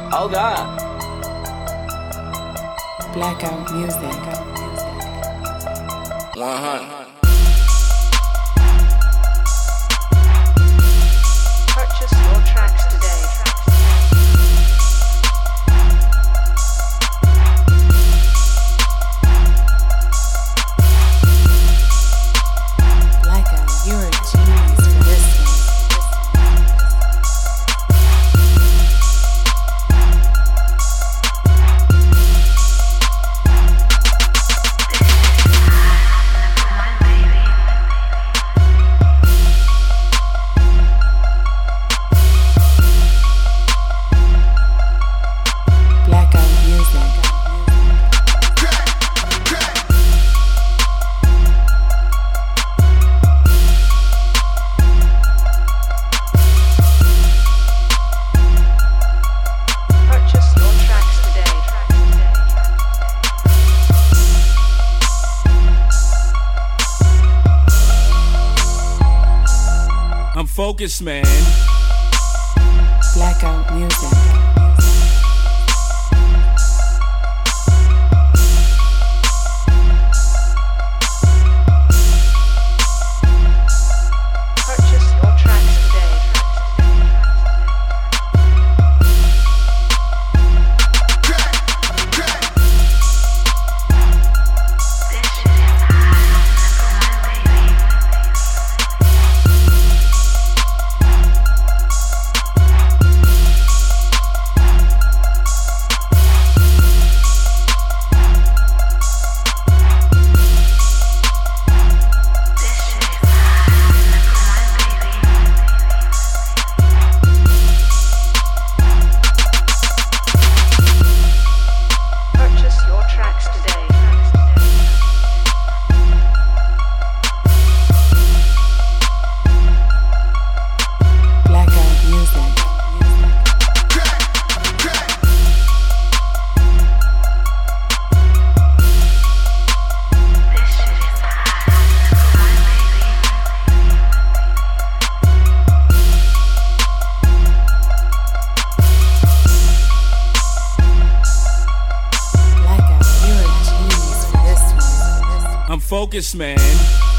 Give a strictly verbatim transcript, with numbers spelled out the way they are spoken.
Oh God. Blackout music. one hundred. Purchase your tracks today. Blackout, you're a genius for this one. Blackout music. Purchase your tracks today. I'm focused, man. Blackout music. Purchase your tracks today. Purchase your tracks today. Blackout music. Blackout, you're a genius for this one. I'm focused, man.